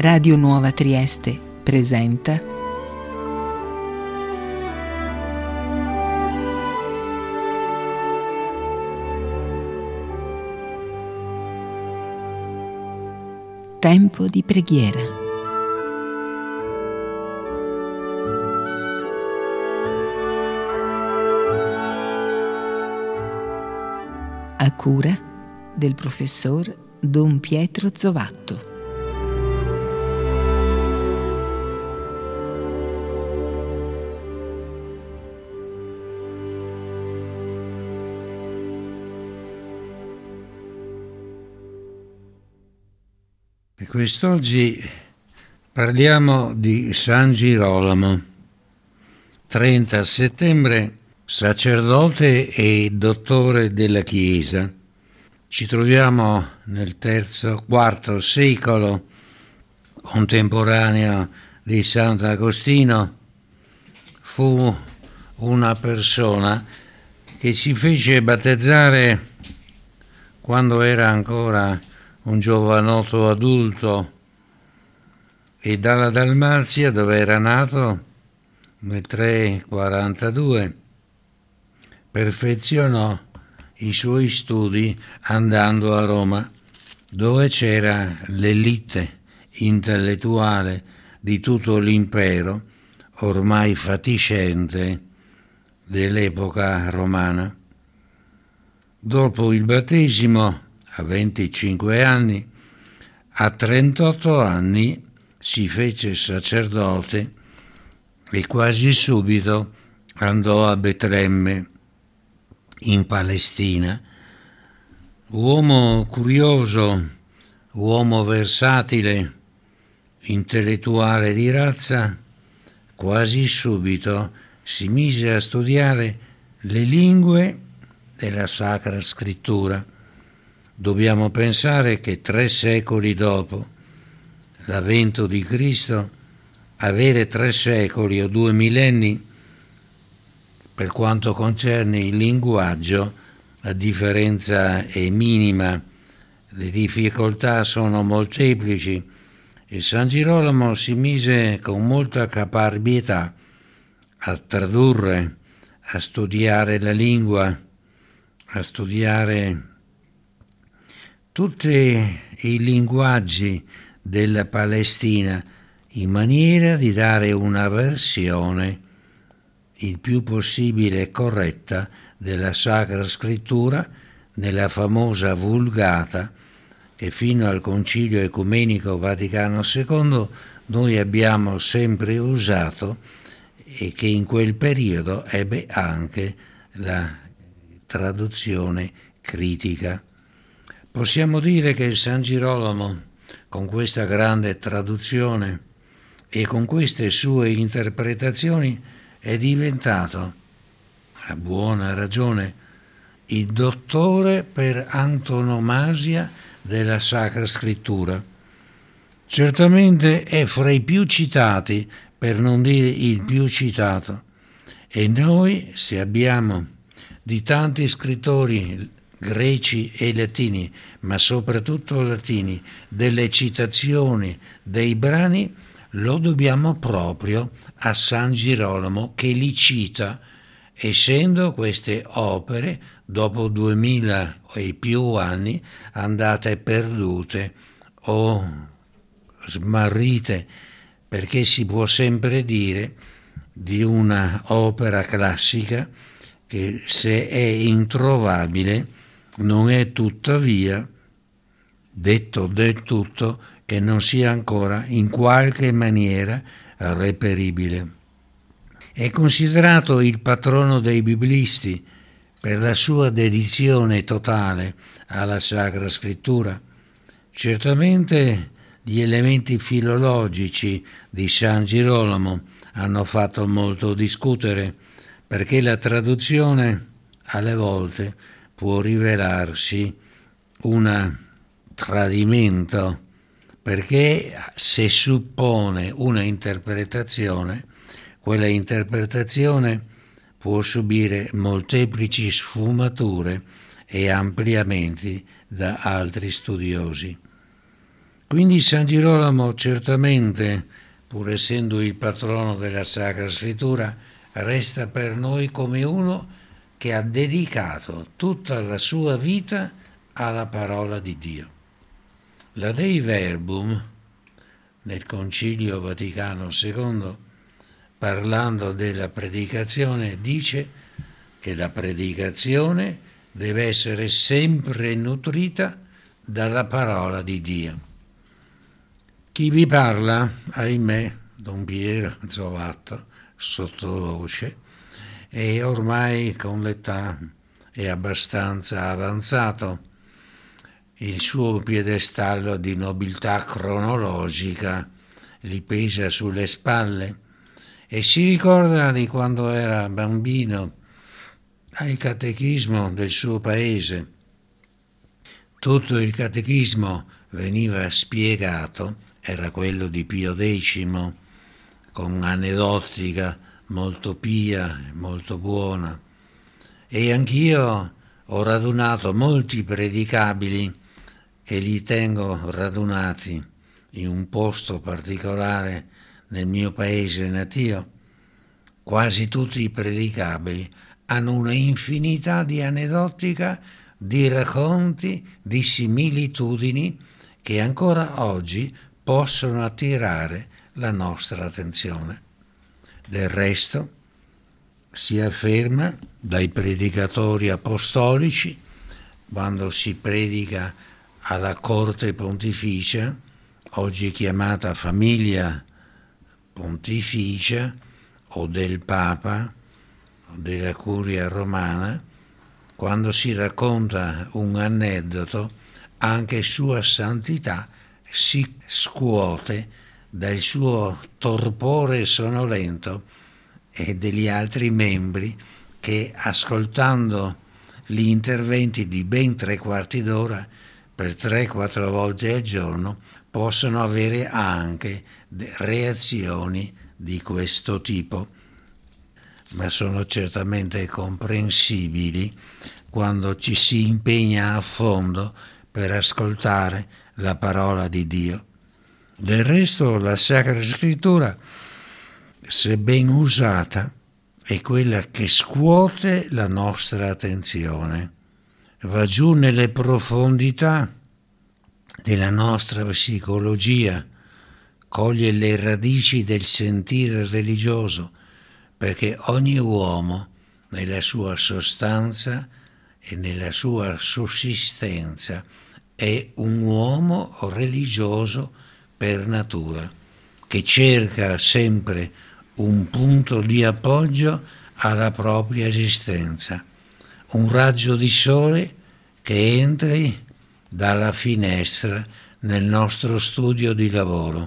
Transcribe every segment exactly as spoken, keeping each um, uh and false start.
Radio Nuova Trieste presenta Tempo di preghiera. A cura del professor Don Pietro Zovatto. E quest'oggi parliamo di San Girolamo, trenta settembre, sacerdote e dottore della Chiesa. Ci troviamo nel terzo, quarto secolo, contemporaneo di Sant'Agostino. Fu una persona che si fece battezzare quando era ancora un giovanotto adulto e dalla Dalmazia, dove era nato, nel trecentoquarantadue, perfezionò i suoi studi andando a Roma, dove c'era l'elite intellettuale di tutto l'impero, ormai fatiscente, dell'epoca romana. Dopo il battesimo, a venticinque anni, a trentotto anni si fece sacerdote e quasi subito andò a Betlemme, in Palestina. Uomo curioso, uomo versatile, intellettuale di razza, quasi subito si mise a studiare le lingue della Sacra Scrittura. Dobbiamo pensare che tre secoli dopo l'avvento di Cristo, avere tre secoli o due millenni per quanto concerne il linguaggio, la differenza è minima, le difficoltà sono molteplici e San Girolamo si mise con molta caparbietà a tradurre, a studiare la lingua, a studiare tutti i linguaggi della Palestina in maniera di dare una versione il più possibile corretta della Sacra Scrittura nella famosa Vulgata che fino al Concilio Ecumenico Vaticano secondo noi abbiamo sempre usato e che in quel periodo ebbe anche la traduzione critica. Possiamo dire che San Girolamo, con questa grande traduzione e con queste sue interpretazioni, è diventato, a buona ragione, il dottore per antonomasia della Sacra Scrittura. Certamente è fra i più citati, per non dire il più citato, e noi, se abbiamo di tanti scrittori greci e latini, ma soprattutto latini, delle citazioni dei brani, lo dobbiamo proprio a San Girolamo che li cita, essendo queste opere, dopo duemila e più anni, andate perdute o smarrite, perché si può sempre dire di una opera classica che se è introvabile non è tuttavia detto del tutto che non sia ancora in qualche maniera reperibile. È considerato il patrono dei biblisti per la sua dedizione totale alla Sacra Scrittura. Certamente gli elementi filologici di San Girolamo hanno fatto molto discutere, perché la traduzione alle volte può rivelarsi un tradimento, perché se suppone una interpretazione, quella interpretazione può subire molteplici sfumature e ampliamenti da altri studiosi. Quindi San Girolamo certamente, pur essendo il patrono della Sacra Scrittura, resta per noi come uno che ha dedicato tutta la sua vita alla parola di Dio. La Dei Verbum, nel Concilio Vaticano secondo, parlando della predicazione, dice che la predicazione deve essere sempre nutrita dalla parola di Dio. Chi vi parla, ahimè, Don Piero Zovatto, sottovoce, e ormai con l'età è abbastanza avanzato. Il suo piedestallo di nobiltà cronologica gli pesa sulle spalle e si ricorda di quando era bambino al catechismo del suo paese. Tutto il catechismo veniva spiegato, era quello di Pio Decimo, con aneddotica molto pia, molto buona, e anch'io ho radunato molti predicabili che li tengo radunati in un posto particolare nel mio paese natio. Quasi tutti i predicabili hanno una infinità di aneddotica, di racconti, di similitudini che ancora oggi possono attirare la nostra attenzione. Del resto, si afferma dai predicatori apostolici, quando si predica alla corte pontificia, oggi chiamata famiglia pontificia, o del Papa, o della Curia Romana, quando si racconta un aneddoto, anche Sua Santità si scuote dal suo torpore sonolento e degli altri membri che, ascoltando gli interventi di ben tre quarti d'ora per tre quattro volte al giorno, possono avere anche reazioni di questo tipo, ma sono certamente comprensibili quando ci si impegna a fondo per ascoltare la parola di Dio. Del resto, la Sacra Scrittura, se ben usata, è quella che scuote la nostra attenzione, va giù nelle profondità della nostra psicologia, coglie le radici del sentire religioso, perché ogni uomo, nella sua sostanza e nella sua sussistenza, è un uomo religioso per natura, che cerca sempre un punto di appoggio alla propria esistenza, un raggio di sole che entri dalla finestra nel nostro studio di lavoro,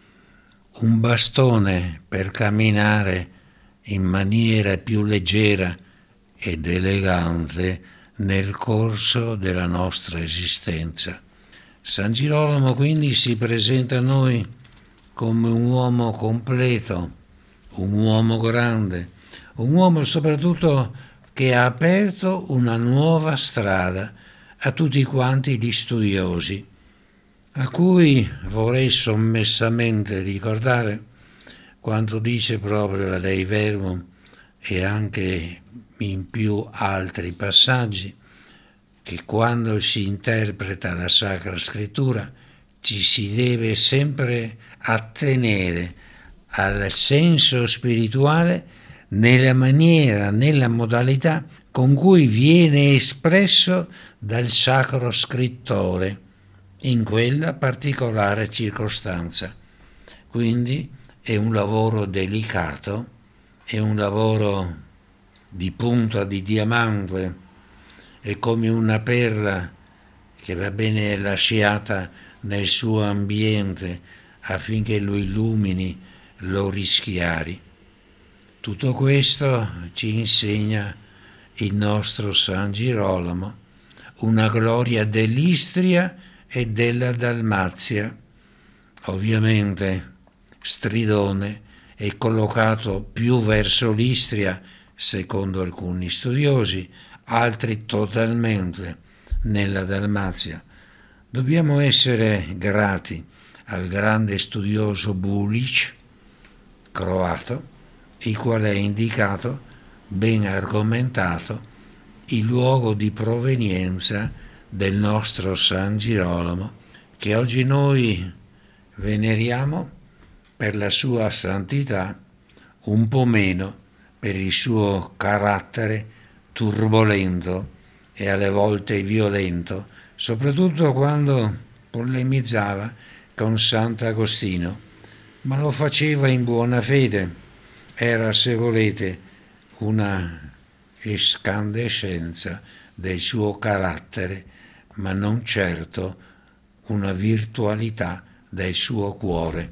un bastone per camminare in maniera più leggera ed elegante nel corso della nostra esistenza. San Girolamo quindi si presenta a noi come un uomo completo, un uomo grande, un uomo soprattutto che ha aperto una nuova strada a tutti quanti gli studiosi, a cui vorrei sommessamente ricordare quanto dice proprio la Dei Verbum e anche in più altri passaggi, che quando si interpreta la Sacra Scrittura ci si deve sempre attenere al senso spirituale nella maniera, nella modalità con cui viene espresso dal Sacro Scrittore in quella particolare circostanza. Quindi è un lavoro delicato, è un lavoro di punta di diamante, è come una perla che va bene lasciata nel suo ambiente affinché lo illumini, lo rischiari. Tutto questo ci insegna il nostro San Girolamo, una gloria dell'Istria e della Dalmazia. Ovviamente Stridone è collocato più verso l'Istria, secondo alcuni studiosi, altri totalmente nella Dalmazia, Dobbiamo essere grati al grande studioso Bulic, croato, il quale ha indicato, ben argomentato, il luogo di provenienza del nostro San Girolamo, che oggi noi veneriamo per la sua santità, un po' meno per il suo carattere turbolento e alle volte violento, soprattutto quando polemizzava con Sant'Agostino, ma lo faceva in buona fede. Era, se volete, una escandescenza del suo carattere, ma non certo una virtualità del suo cuore.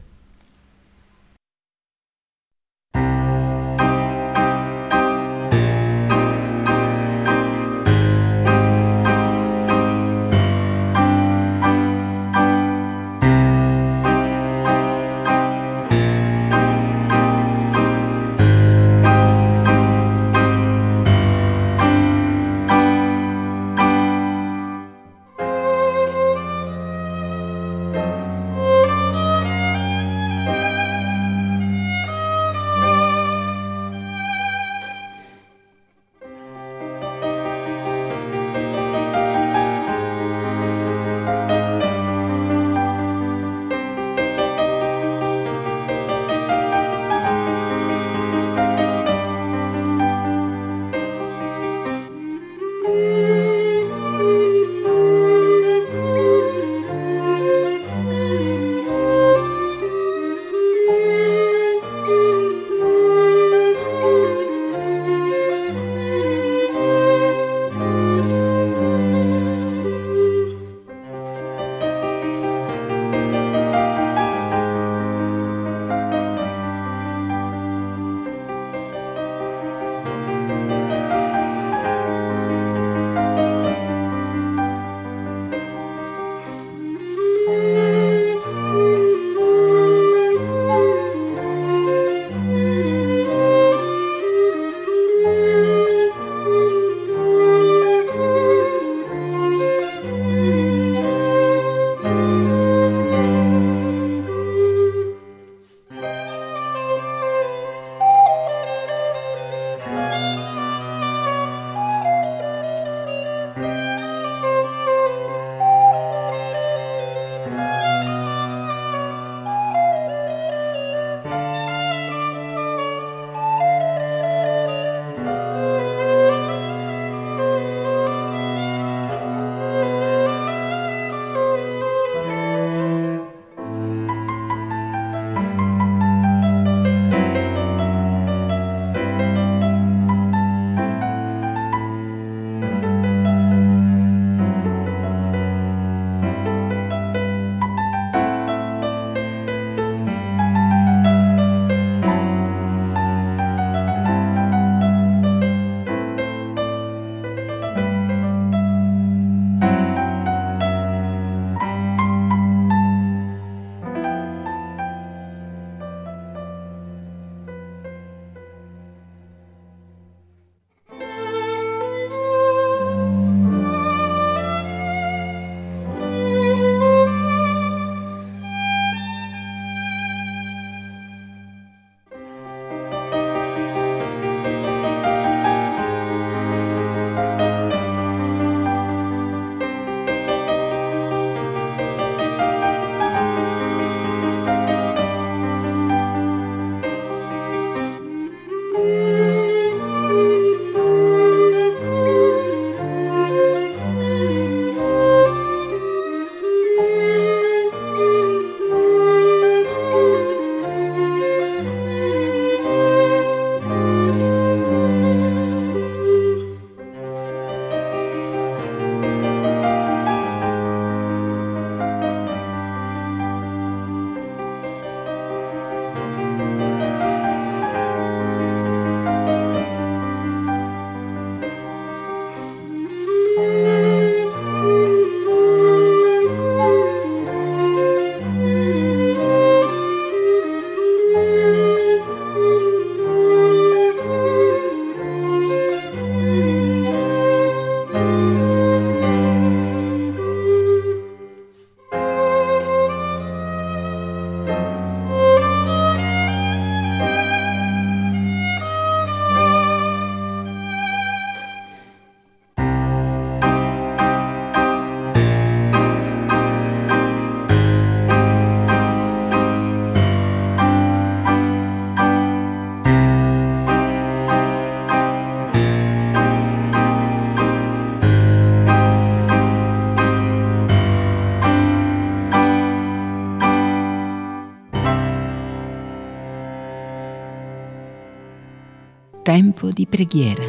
Tempo di preghiera.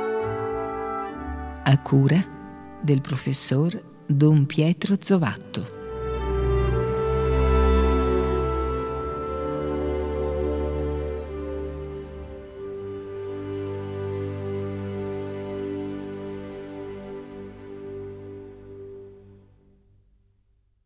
A cura del professor Don Pietro Zovatto.